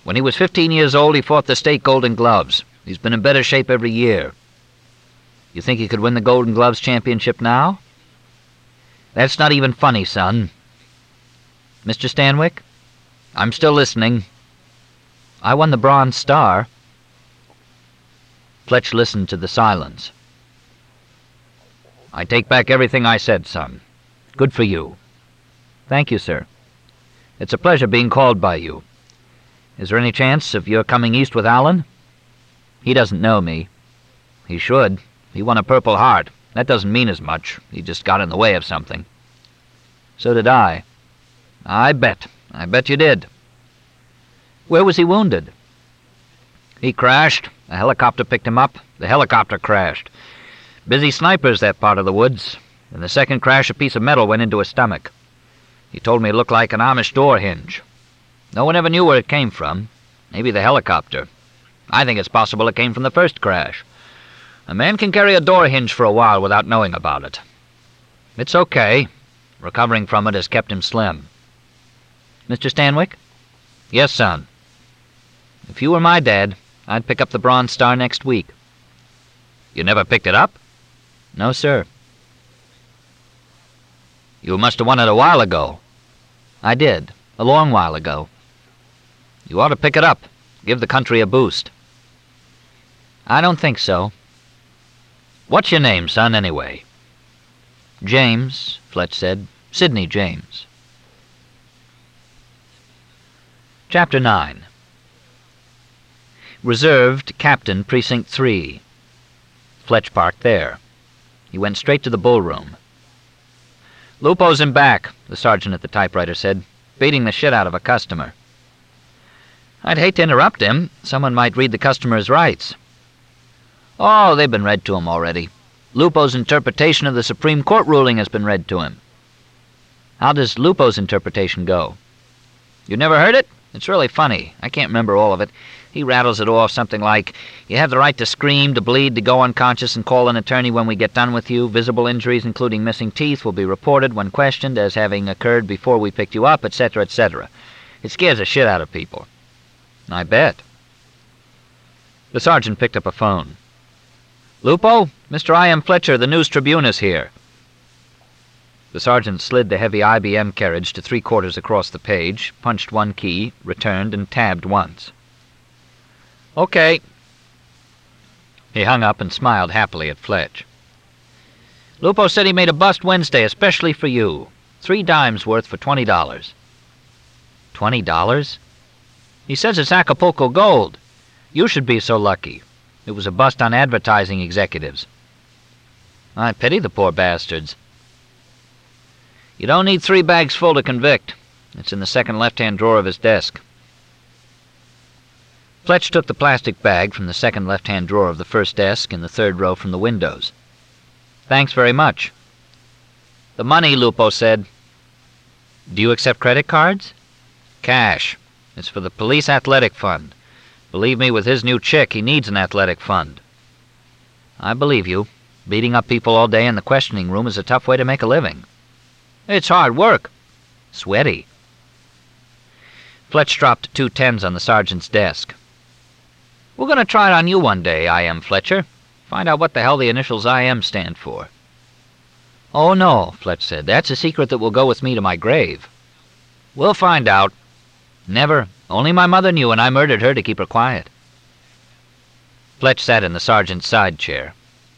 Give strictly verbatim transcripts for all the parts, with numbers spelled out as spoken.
When he was fifteen years old, he fought the state Golden Gloves. He's been in better shape every year. You think he could win the Golden Gloves championship now? That's not even funny, son. Mister Stanwyck? I'm still listening. I won the Bronze Star. Fletch listened to the silence. I take back everything I said, son. Good for you. Thank you, sir. It's a pleasure being called by you. Is there any chance of your coming east with Alan? He doesn't know me. He should. He won a Purple Heart. That doesn't mean as much. He just got in the way of something. So did I. I bet. I bet you did. Where was he wounded? He crashed. A helicopter picked him up. The helicopter crashed. Busy snipers, that part of the woods. In the second crash, a piece of metal went into his stomach. He told me it looked like an Amish door hinge. No one ever knew where it came from. Maybe the helicopter. I think it's possible it came from the first crash. A man can carry a door hinge for a while without knowing about it. It's okay. Recovering from it has kept him slim. Mister Stanwyck? Yes, son. If you were my dad, I'd pick up the Bronze Star next week. You never picked it up? No, sir. You must have won it a while ago. I did, a long while ago. You ought to pick it up. Give the country a boost. I don't think so. What's your name, son, anyway? James, Fletch said. Sidney James. Chapter nine. Reserved Captain Precinct three. Fletch parked there. He went straight to the bullroom. Lupo's in back, the sergeant at the typewriter said, beating the shit out of a customer. I'd hate to interrupt him. Someone might read the customer's rights. Oh, they've been read to him already. Lupo's interpretation of the Supreme Court ruling has been read to him. How does Lupo's interpretation go? You never heard it? It's really funny. I can't remember all of it. He rattles it off something like, you have the right to scream, to bleed, to go unconscious and call an attorney when we get done with you. Visible injuries, including missing teeth, will be reported when questioned as having occurred before we picked you up, et cetera, et cetera. It scares the shit out of people. I bet. The sergeant picked up a phone. Lupo? Mister I M Fletcher, the News Tribune is here. The sergeant slid the heavy I B M carriage to three quarters across the page, punched one key, returned, and tabbed once. Okay. He hung up and smiled happily at Fletch. Lupo said he made a bust Wednesday especially for you. Three dimes worth for twenty dollars. Twenty dollars? He says it's Acapulco gold. You should be so lucky. It was a bust on advertising executives. I pity the poor bastards. You don't need three bags full to convict. It's in the second left-hand drawer of his desk. Fletch took the plastic bag from the second left-hand drawer of the first desk in the third row from the windows. Thanks very much. The money, Lupo said. Do you accept credit cards? Cash. It's for the police athletic fund. Believe me, with his new chick, he needs an athletic fund. I believe you. Beating up people all day in the questioning room is a tough way to make a living. It's hard work. Sweaty. Fletch dropped two tens on the sergeant's desk. We're going to try it on you one day, I M Fletcher. Find out what the hell the initials I M stand for. Oh, no, Fletch said. That's a secret that will go with me to my grave. We'll find out. Never. Only my mother knew, and I murdered her to keep her quiet. Fletch sat in the sergeant's side chair.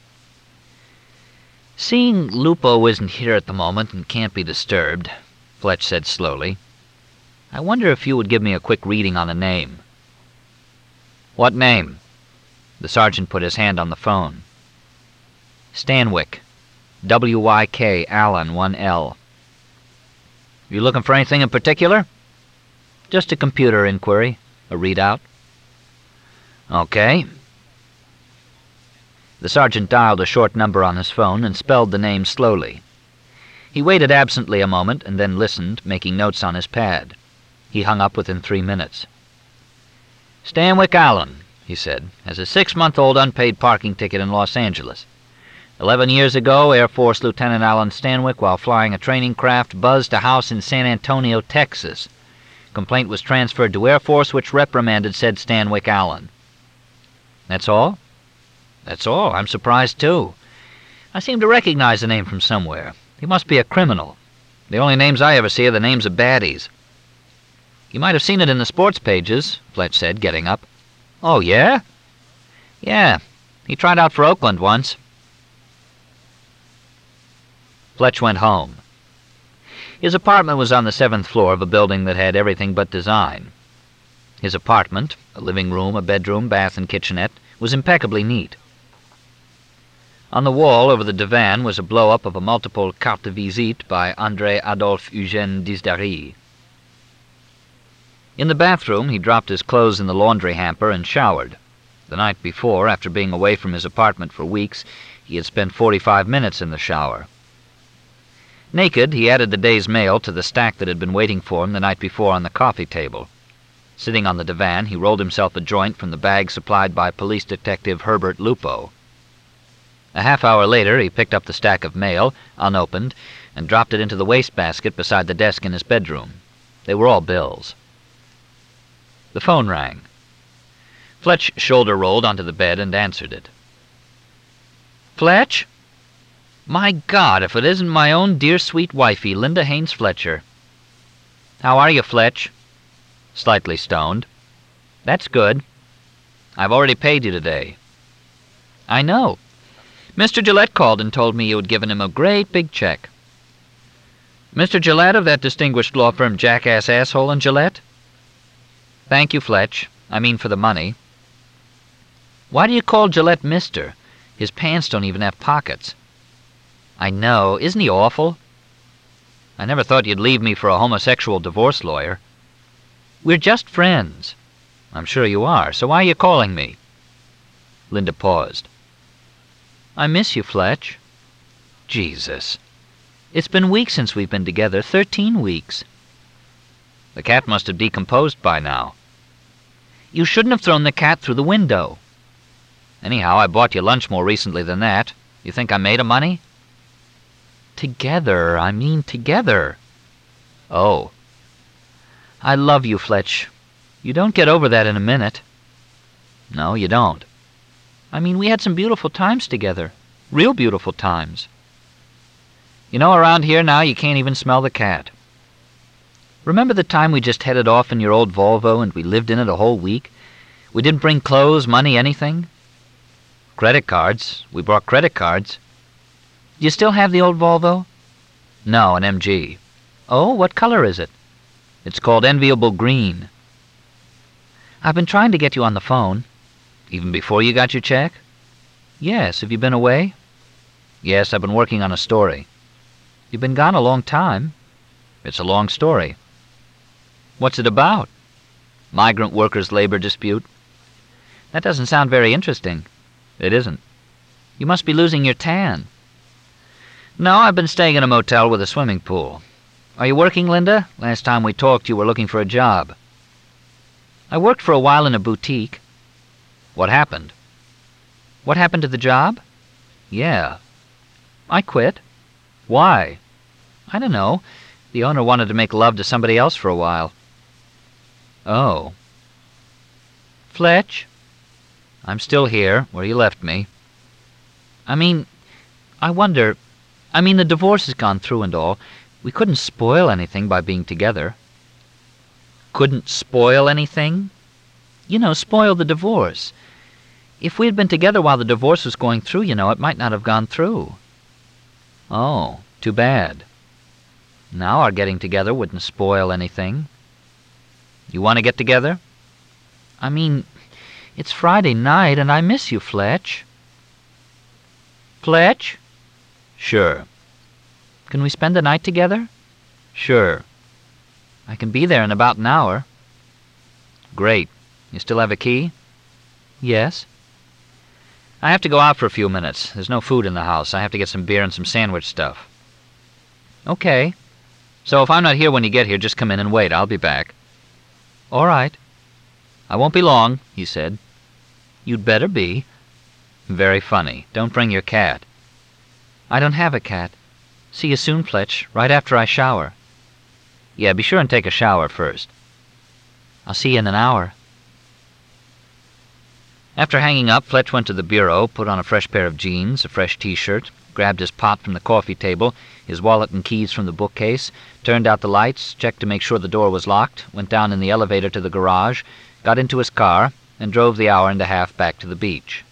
Seeing Lupo isn't here at the moment and can't be disturbed, Fletch said slowly, I wonder if you would give me a quick reading on the name. What name? The sergeant put his hand on the phone. Stanwyck. W Y K, Allen, one L. You looking for anything in particular? Just a computer inquiry, a readout. Okay. The sergeant dialed a short number on his phone and spelled the name slowly. He waited absently a moment and then listened, making notes on his pad. He hung up within three minutes. Stanwyck Allen, he said, has a six-month-old unpaid parking ticket in Los Angeles. Eleven years ago, Air Force Lieutenant Alan Stanwyck, while flying a training craft, buzzed a house in San Antonio, Texas. complaint was transferred to Air Force, which reprimanded said Stanwyck Allen. That's all? That's all. I'm surprised, too. I seem to recognize the name from somewhere. He must be a criminal. The only names I ever see are the names of baddies. You might have seen it in the sports pages, Fletch said, getting up. Oh, yeah? Yeah. He tried out for Oakland once. Fletch went home. His apartment was on the seventh floor of a building that had everything but design. His apartment, a living room, a bedroom, bath, and kitchenette, was impeccably neat. On the wall over the divan was a blow-up of a multiple carte de visite by André Adolphe Eugène Disdari. In the bathroom, he dropped his clothes in the laundry hamper and showered. The night before, after being away from his apartment for weeks, he had spent forty-five minutes in the shower. Naked, he added the day's mail to the stack that had been waiting for him the night before on the coffee table. Sitting on the divan, he rolled himself a joint from the bag supplied by police detective Herbert Lupo. A half hour later, he picked up the stack of mail, unopened, and dropped it into the wastebasket beside the desk in his bedroom. They were all bills. The phone rang. Fletch shoulder-rolled onto the bed and answered it. Fletch? My God, if it isn't my own dear sweet wifey, Linda Haynes Fletcher. How are you, Fletch? Slightly stoned. That's good. I've already paid you today. I know. Mister Gillette called and told me you had given him a great big check. Mister Gillette of that distinguished law firm Jackass Asshole and Gillette? Thank you, Fletch. I mean for the money. Why do you call Gillette Mister? His pants don't even have pockets. I know. Isn't he awful? I never thought you'd leave me for a homosexual divorce lawyer. We're just friends. I'm sure you are. So why are you calling me? Linda paused. I miss you, Fletch. Jesus. It's been weeks since we've been together. Thirteen weeks. The cat must have decomposed by now. You shouldn't have thrown the cat through the window. Anyhow, I bought you lunch more recently than that. You think I made a money? Together. I mean together. Oh. I love you, Fletch. You don't get over that in a minute. No, you don't. I mean, we had some beautiful times together. Real beautiful times. You know, around here now you can't even smell the cat. Remember the time we just headed off in your old Volvo and we lived in it a whole week? We didn't bring clothes, money, anything? Credit cards. We brought credit cards. Do you still have the old Volvo? No, an M G. Oh, what color is it? It's called Enviable Green. I've been trying to get you on the phone. Even before you got your check? Yes. Have you been away? Yes, I've been working on a story. You've been gone a long time. It's a long story. What's it about? Migrant workers' labor dispute. That doesn't sound very interesting. It isn't. You must be losing your tan. No, I've been staying in a motel with a swimming pool. Are you working, Linda? Last time we talked, you were looking for a job. I worked for a while in a boutique. What happened? What happened to the job? Yeah. I quit. Why? I don't know. The owner wanted to make love to somebody else for a while. Oh. Fletch? I'm still here, where you left me. I mean, I wonder... I mean, the divorce has gone through and all. We couldn't spoil anything by being together. Couldn't spoil anything? You know, spoil the divorce. If we had been together while the divorce was going through, you know, it might not have gone through. Oh, too bad. Now our getting together wouldn't spoil anything. You want to get together? I mean, it's Friday night, and I miss you, Fletch. Fletch? Sure. Can we spend the night together? Sure. I can be there in about an hour. Great. You still have a key? Yes. I have to go out for a few minutes. There's no food in the house. I have to get some beer and some sandwich stuff. Okay. So if I'm not here when you get here, just come in and wait. I'll be back. All right. I won't be long, he said. You'd better be. Very funny. Don't bring your cat. I don't have a cat. See you soon, Fletch, right after I shower. Yeah, be sure and take a shower first. I'll see you in an hour. After hanging up, Fletch went to the bureau, put on a fresh pair of jeans, a fresh T-shirt, grabbed his pot from the coffee table, his wallet and keys from the bookcase, turned out the lights, checked to make sure the door was locked, went down in the elevator to the garage, got into his car, and drove the hour and a half back to the beach.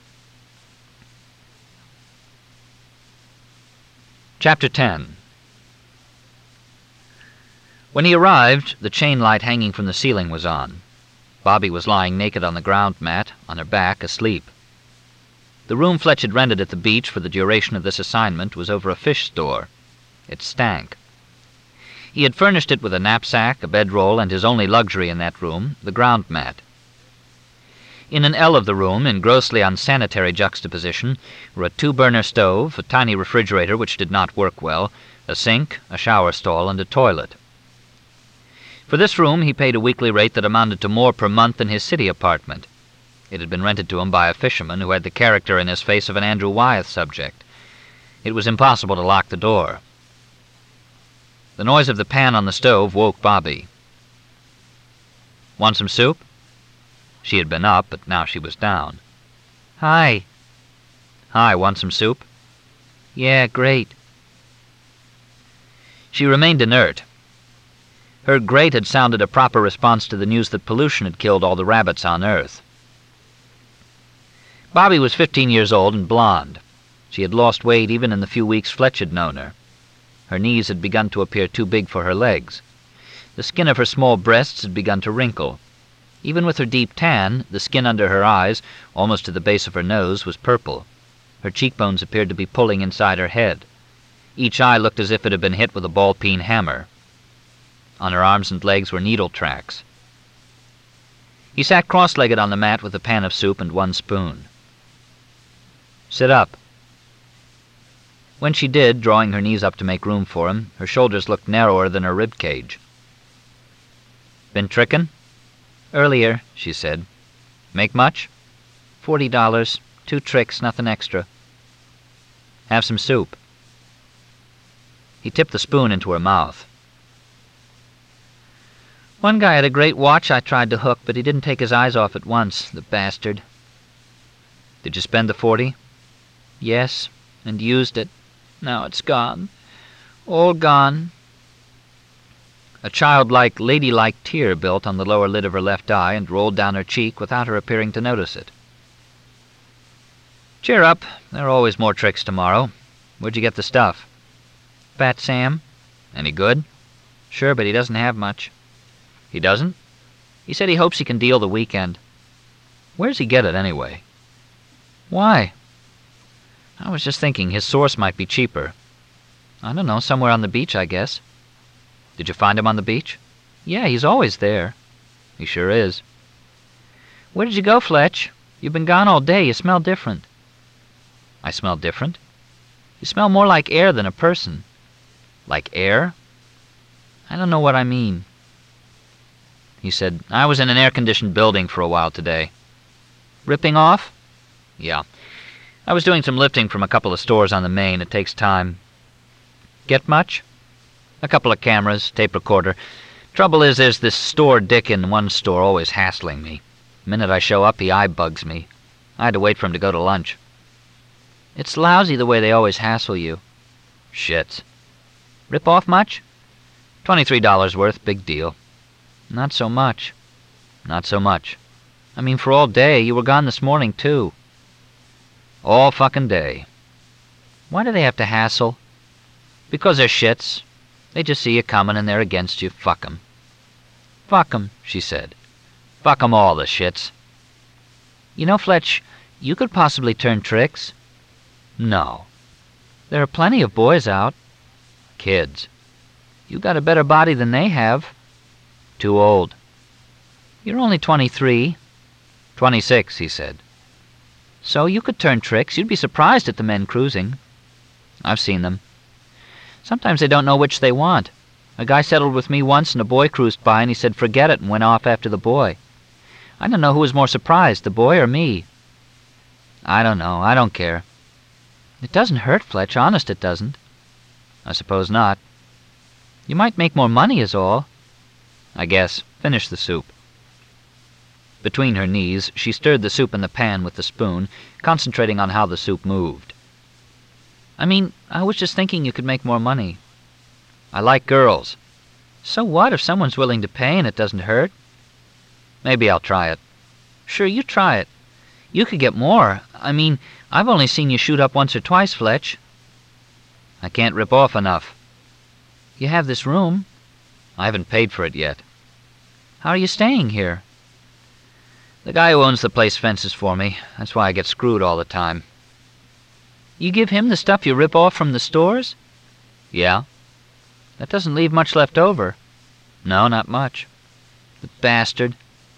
Chapter ten. When he arrived, the chain light hanging from the ceiling was on. Bobby was lying naked on the ground mat, on her back, asleep. The room Fletch had rented at the beach for the duration of this assignment was over a fish store. It stank. He had furnished it with a knapsack, a bedroll, and his only luxury in that room, the ground mat. In an ell of the room, in grossly unsanitary juxtaposition, were a two-burner stove, a tiny refrigerator which did not work well, a sink, a shower stall, and a toilet. For this room he paid a weekly rate that amounted to more per month than his city apartment. It had been rented to him by a fisherman who had the character in his face of an Andrew Wyeth subject. It was impossible to lock the door. The noise of the pan on the stove woke Bobby. "Want some soup?" She had been up, but now she was down. "Hi." "Hi, want some soup?" "Yeah, great." She remained inert. Her great had sounded a proper response to the news that pollution had killed all the rabbits on Earth. Bobby was fifteen years old and blonde. She had lost weight even in the few weeks Fletch had known her. Her knees had begun to appear too big for her legs. The skin of her small breasts had begun to wrinkle. Even with her deep tan, the skin under her eyes, almost to the base of her nose, was purple. Her cheekbones appeared to be pulling inside her head. Each eye looked as if it had been hit with a ball-peen hammer. On her arms and legs were needle tracks. He sat cross-legged on the mat with a pan of soup and one spoon. "Sit up." When she did, drawing her knees up to make room for him, her shoulders looked narrower than her rib cage. "Been trickin'?" "Earlier," she said. "Make much?" Forty dollars. Two tricks, nothing extra." "Have some soup." He tipped the spoon into her mouth. "One guy had a great watch I tried to hook, but he didn't take his eyes off at once, the bastard." "Did you spend the forty?" "Yes, and used it. Now it's gone. All gone." A childlike, ladylike tear built on the lower lid of her left eye and rolled down her cheek without her appearing to notice it. "Cheer up. There are always more tricks tomorrow. Where'd you get the stuff?" "Fat Sam." "Any good?" "Sure, but he doesn't have much." "He doesn't?" "He said he hopes he can deal the weekend." "Where's he get it, anyway?" "Why?" "I was just thinking his source might be cheaper." "I don't know, somewhere on the beach, I guess." "Did you find him on the beach?" "Yeah, he's always there." "He sure is." "Where did you go, Fletch? You've been gone all day. You smell different." "I smell different?" "You smell more like air than a person." "Like air?" "I don't know what I mean." He said, "I was in an air-conditioned building for a while today." "Ripping off?" "Yeah. I was doing some lifting from a couple of stores on the Main. It takes time." "Get much?" "A couple of cameras, tape recorder. Trouble is, there's this store dick in one store always hassling me. The minute I show up, he eye-bugs me. I had to wait for him to go to lunch." "It's lousy the way they always hassle you." "Shit." "Rip off much?" Twenty-three dollars worth, big deal." "Not so much." "Not so much." "I mean, for all day. You were gone this morning, too." "All fucking day." "Why do they have to hassle?" "Because they're shits. They just see you coming and they're against you. Fuck 'em." "Fuck 'em," she said. "Fuck 'em all, the shits." "You know, Fletch, you could possibly turn tricks." "No." "There are plenty of boys out." "Kids." "You got a better body than they have." "Too old." "You're only twenty-three." Twenty-six, he said. "So you could turn tricks. You'd be surprised at the men cruising." "I've seen them." "Sometimes they don't know which they want. A guy settled with me once, and a boy cruised by, and he said forget it and went off after the boy. I don't know who was more surprised, the boy or me." "I don't know. I don't care." "It doesn't hurt, Fletch. Honest, it doesn't." "I suppose not." "You might make more money is all." "I guess. Finish the soup." Between her knees, she stirred the soup in the pan with the spoon, concentrating on how the soup moved. I mean, I was just thinking you could make more money. I like girls. So what if someone's willing to pay and it doesn't hurt? Maybe I'll try it. Sure, you try it. You could get more. I mean, I've only seen you shoot up once or twice, Fletch. I can't rip off enough. You have this room. I haven't paid for it yet. How are you staying here? The guy who owns the place fences for me. That's why I get screwed all the time. You give him the stuff you rip off from the stores? Yeah. That doesn't leave much left over. No, not much. The bastard.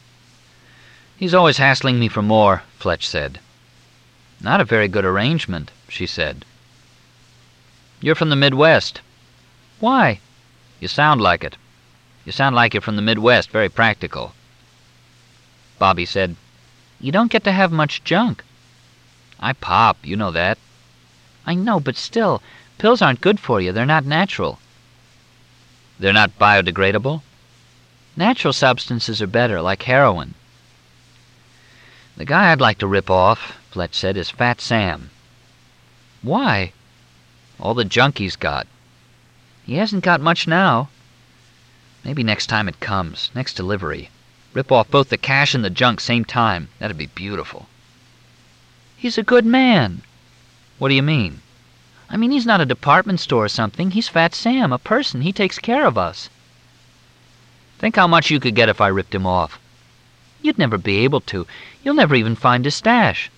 He's always hassling me for more, Fletch said. Not a very good arrangement, she said. You're from the Midwest. Why? You sound like it. You sound like you're from the Midwest, very practical. Bobby said, You don't get to have much junk. I pop, you know that. I know, but still, pills aren't good for you. They're not natural. They're not biodegradable? Natural substances are better, like heroin. The guy I'd like to rip off, Fletch said, is Fat Sam. Why? All the junk he's got. He hasn't got much now. Maybe next time it comes, next delivery. Rip off both the cash and the junk same time. That'd be beautiful. He's a good man. What do you mean? I mean, he's not a department store or something. He's Fat Sam, a person. He takes care of us. Think how much you could get if I ripped him off. You'd never be able to. You'll never even find his stash.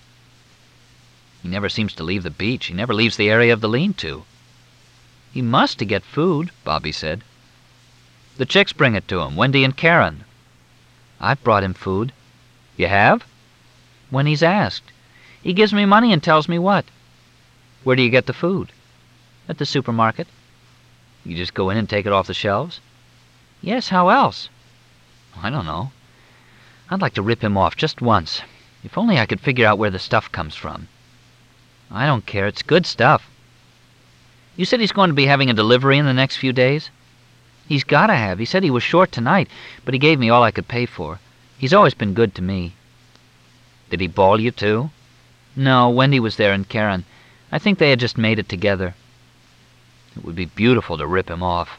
He never seems to leave the beach. He never leaves the area of the lean-to. He must to get food, Bobby said. The chicks bring it to him, Wendy and Karen. I've brought him food. You have? When he's asked. He gives me money and tells me what. Where do you get the food? At the supermarket. You just go in and take it off the shelves? Yes, how else? I don't know. I'd like to rip him off just once. If only I could figure out where the stuff comes from. I don't care. It's good stuff. You said he's going to be having a delivery in the next few days? He's got to have. He said he was short tonight, but he gave me all I could pay for. He's always been good to me. Did he bawl you, too? No, Wendy was there and Karen. I think they had just made it together. It would be beautiful to rip him off.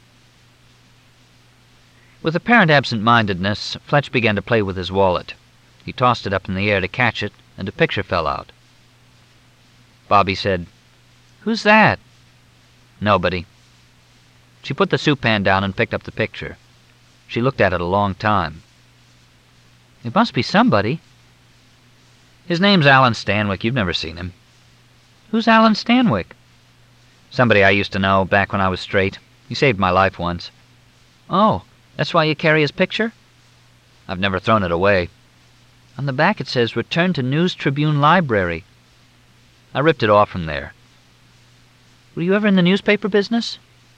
With apparent absent-mindedness, Fletch began to play with his wallet. He tossed it up in the air to catch it, and a picture fell out. Bobby said, Who's that? Nobody. She put the soup pan down and picked up the picture. She looked at it a long time. It must be somebody. His name's Alan Stanwyck. You've never seen him. Who's Alan Stanwyck? Somebody I used to know back when I was straight. He saved my life once. Oh, that's why you carry his picture? I've never thrown it away. On the back it says, Return to News Tribune Library. I ripped it off from there. Were you ever in the newspaper business?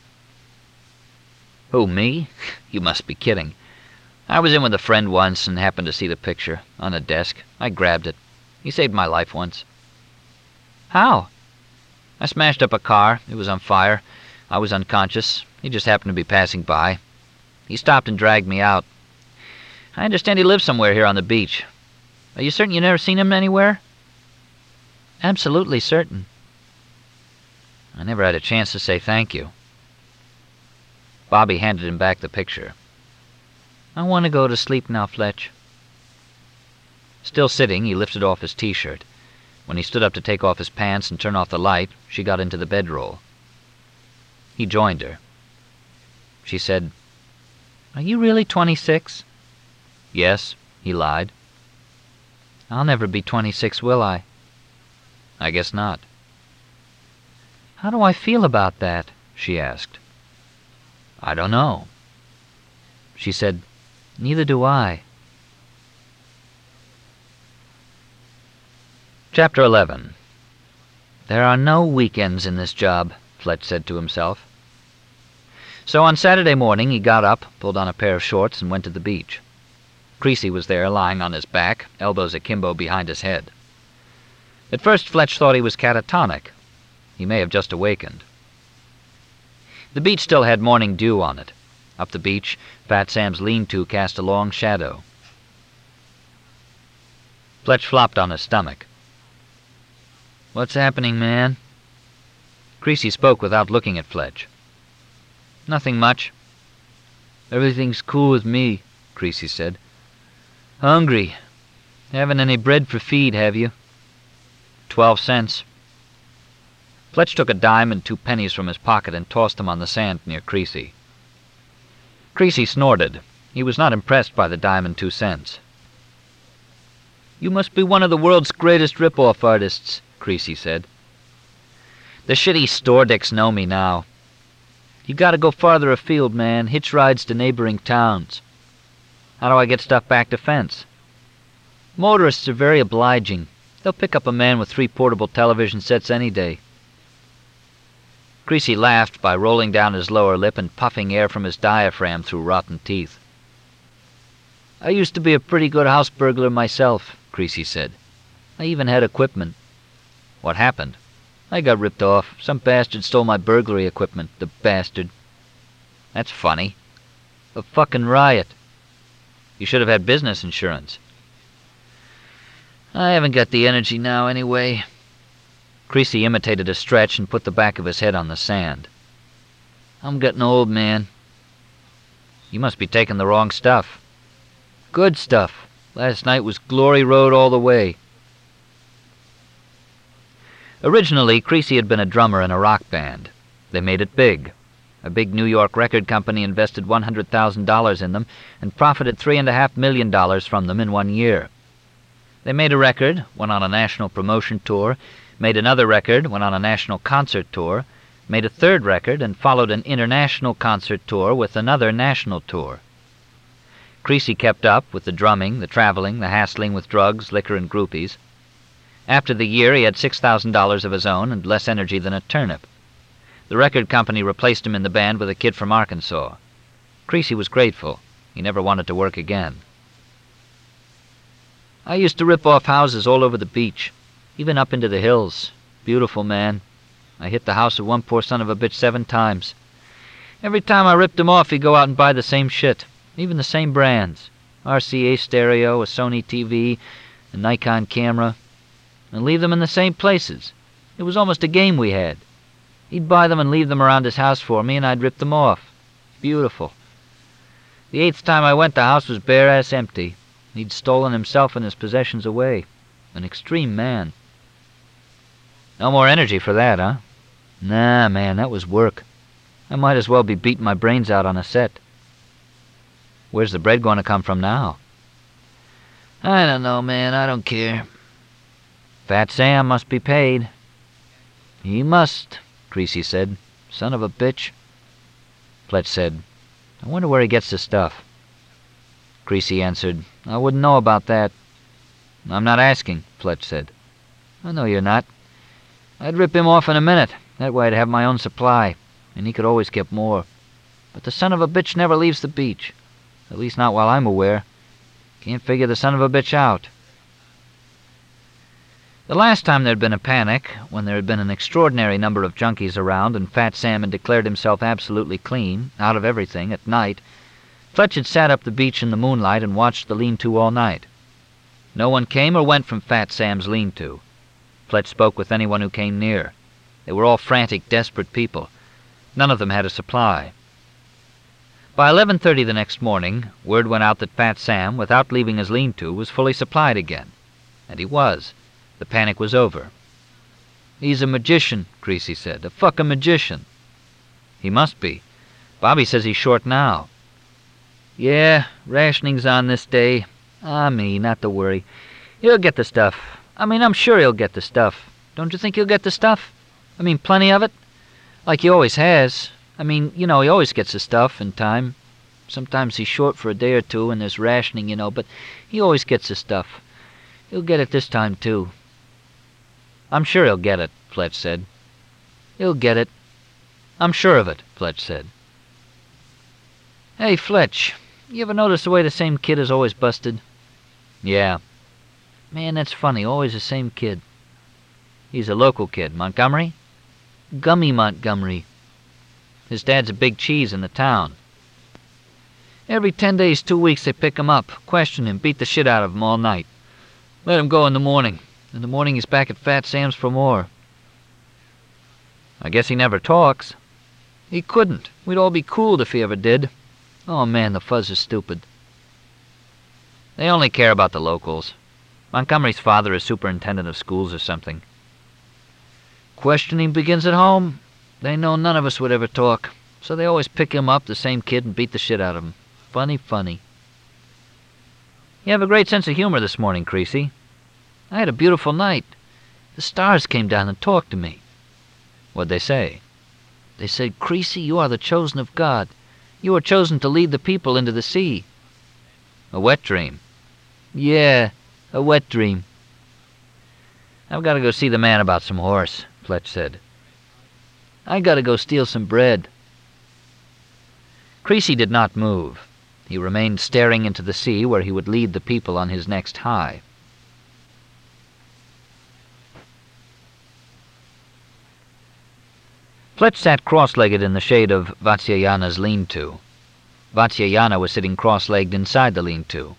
Who, me? You must be kidding. I was in with a friend once and happened to see the picture on a desk. I grabbed it. He saved my life once. How? I smashed up a car. It was on fire. I was unconscious. He just happened to be passing by. He stopped and dragged me out. I understand he lives somewhere here on the beach. Are you certain you never seen him anywhere? Absolutely certain. I never had a chance to say thank you. Bobby handed him back the picture. I want to go to sleep now, Fletch. Still sitting, he lifted off his T-shirt. When he stood up to take off his pants and turn off the light, she got into the bedroll. He joined her. She said, Are you really twenty-six? Yes, he lied. I'll never be twenty-six, will I? I guess not. How do I feel about that? She asked. I don't know. She said, Neither do I. Chapter eleven. There are no weekends in this job, Fletch said to himself. So on Saturday morning he got up, pulled on a pair of shorts, and went to the beach. Creasy was there, lying on his back, elbows akimbo behind his head. At first Fletch thought he was catatonic. He may have just awakened. The beach still had morning dew on it. Up the beach, Fat Sam's lean-to cast a long shadow. Fletch flopped on his stomach. "What's happening, man?" Creasy spoke without looking at Fletch. "Nothing much." "Everything's cool with me," Creasy said. "Hungry. Haven't any bread for feed, have you?" Twelve cents. Fletch took a dime and two pennies from his pocket and tossed them on the sand near Creasy. Creasy snorted. He was not impressed by the dime and two cents. "You must be one of the world's greatest rip-off artists," Creasy said. "The shitty store dicks know me now." "You gotta go farther afield, man. Hitch rides to neighboring towns." "How do I get stuff back to Fence?" "Motorists are very obliging. They'll pick up a man with three portable television sets any day." Creasy laughed by rolling down his lower lip and puffing air from his diaphragm through rotten teeth. "I used to be a pretty good house burglar myself," Creasy said. "I even had equipment." "What happened?" "I got ripped off. Some bastard stole my burglary equipment, the bastard." "That's funny." "A fucking riot." "You should have had business insurance." "I haven't got the energy now, anyway." Creasy imitated a stretch and put the back of his head on the sand. "I'm getting old, man." "You must be taking the wrong stuff." "Good stuff. Last night was Glory Road all the way." Originally, Creasy had been a drummer in a rock band. They made it big. A big New York record company invested one hundred thousand dollars in them and profited three and a half million dollars from them in one year. They made a record, went on a national promotion tour, made another record, went on a national concert tour, made a third record, and followed an international concert tour with another national tour. Creasy kept up with the drumming, the traveling, the hassling with drugs, liquor, and groupies. After the year, he had six thousand dollars of his own and less energy than a turnip. The record company replaced him in the band with a kid from Arkansas. Creasy was grateful. He never wanted to work again. "I used to rip off houses all over the beach, even up into the hills. Beautiful, man. I hit the house of one poor son of a bitch seven times. Every time I ripped him off, he'd go out and buy the same shit, even the same brands. R C A stereo, a Sony T V, a Nikon camera, and leave them in the same places. It was almost a game we had. He'd buy them and leave them around his house for me, and I'd rip them off. Beautiful. The eighth time I went, the house was bare-ass empty. He'd stolen himself and his possessions away. An extreme man." "No more energy for that, huh?" "Nah, man, that was work. I might as well be beating my brains out on a set." "Where's the bread going to come from now?" "I don't know, man. I don't care." "Fat Sam must be paid." "He must," Creasy said. "Son of a bitch." Fletch said, "I wonder where he gets the stuff." Creasy answered, "I wouldn't know about that." "I'm not asking," Fletch said. "I know you're not. I'd rip him off in a minute. That way I'd have my own supply, and he could always get more. But the son of a bitch never leaves the beach. At least not while I'm aware. Can't figure the son of a bitch out." The last time there'd been a panic, when there had been an extraordinary number of junkies around and Fat Sam had declared himself absolutely clean, out of everything, at night, Fletch had sat up the beach in the moonlight and watched the lean-to all night. No one came or went from Fat Sam's lean-to. Fletch spoke with anyone who came near. They were all frantic, desperate people. None of them had a supply. By eleven thirty the next morning, word went out that Fat Sam, without leaving his lean-to, was fully supplied again. And he was. The panic was over. "He's a magician," Creasy said. "A fucking magician." "He must be. Bobby says he's short now." "Yeah, rationing's on this day. Ah, me, not to worry. He'll get the stuff. I mean, I'm sure he'll get the stuff. Don't you think he'll get the stuff? I mean, plenty of it? Like he always has. I mean, you know, he always gets the stuff in time. Sometimes he's short for a day or two and there's rationing, you know, but he always gets the stuff. He'll get it this time, too." "I'm sure he'll get it," Fletch said. "He'll get it." "I'm sure of it," Fletch said. "Hey, Fletch, you ever notice the way the same kid is always busted?" "Yeah." "Man, that's funny, always the same kid." "He's a local kid. Montgomery?" "Gummy Montgomery. His dad's a big cheese in the town. Every ten days, two weeks, they pick him up, question him, beat the shit out of him all night. Let him go in the morning. In the morning he's back at Fat Sam's for more. I guess he never talks. He couldn't. We'd all be cooled if he ever did. Oh, man, the fuzz is stupid. They only care about the locals. Montgomery's father is superintendent of schools or something. Questioning begins at home. They know none of us would ever talk, so they always pick him up, the same kid, and beat the shit out of him. Funny, funny. You have a great sense of humor this morning, Creasy. I had a beautiful night. The stars came down and talked to me. What'd they say? They said, Creasy, you are the chosen of God. You are chosen to lead the people into the sea. A wet dream. Yeah, a wet dream. I've got to go see the man about some horse, Fletch said. I got to go steal some bread. Creasy did not move. He remained staring into the sea where he would lead the people on his next high. Fletch sat cross-legged in the shade of Vatsyayana's lean-to. Vatsyayana was sitting cross-legged inside the lean-to.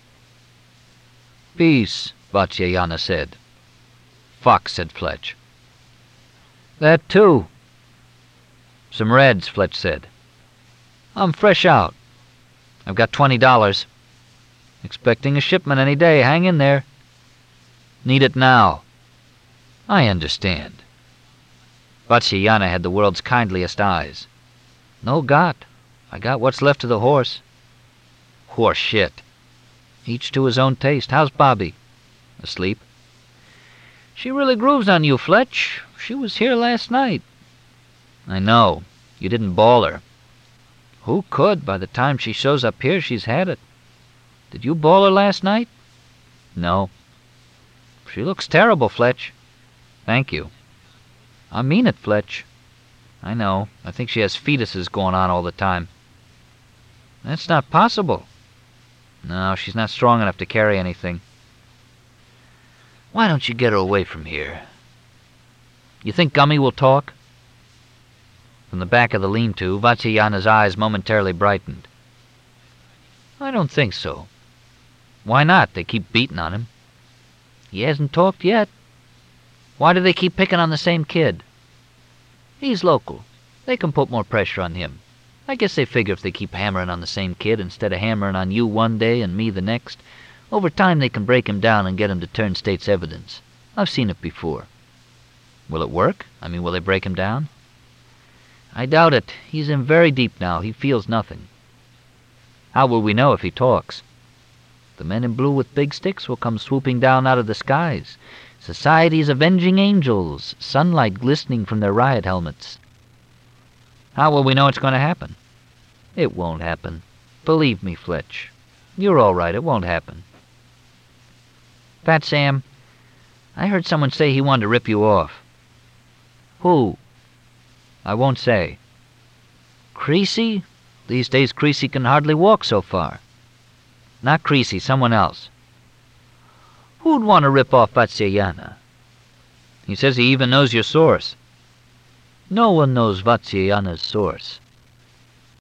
Peace, Vatsyayana said. Fuck, said Fletch. That too. Some reds, Fletch said. I'm fresh out. I've got twenty dollars. Expecting a shipment any day. Hang in there. Need it now. I understand. Vatsyayana had the world's kindliest eyes. No got. I got what's left of the horse. Horse shit. Each to his own taste. How's Bobby? Asleep? She really grooves on you, Fletch. She was here last night. I know. You didn't ball her. Who could? By the time she shows up here, she's had it. Did you ball her last night? No. She looks terrible, Fletch. Thank you. I mean it, Fletch. I know. I think she has fetuses going on all the time. That's not possible. No, she's not strong enough to carry anything. Why don't you get her away from here? You think Gummy will talk? From the back of the lean-to, Vatsyayana's eyes momentarily brightened. I don't think so. Why not? They keep beating on him. He hasn't talked yet. Why do they keep picking on the same kid? He's local. They can put more pressure on him. I guess they figure if they keep hammering on the same kid instead of hammering on you one day and me the next, over time they can break him down and get him to turn state's evidence. I've seen it before. Will it work? I mean, will they break him down? I doubt it. He's in very deep now. He feels nothing. How will we know if he talks? The men in blue with big sticks will come swooping down out of the skies. Society's avenging angels, sunlight glistening from their riot helmets. How will we know it's going to happen? It won't happen. Believe me, Fletch. You're all right. It won't happen. Fat Sam, I heard someone say he wanted to rip you off. Who? I won't say. Creasy? These days Creasy can hardly walk so far. Not Creasy, someone else. Who'd want to rip off Vatsyayana? He says he even knows your source. No one knows Vatsyayana's source.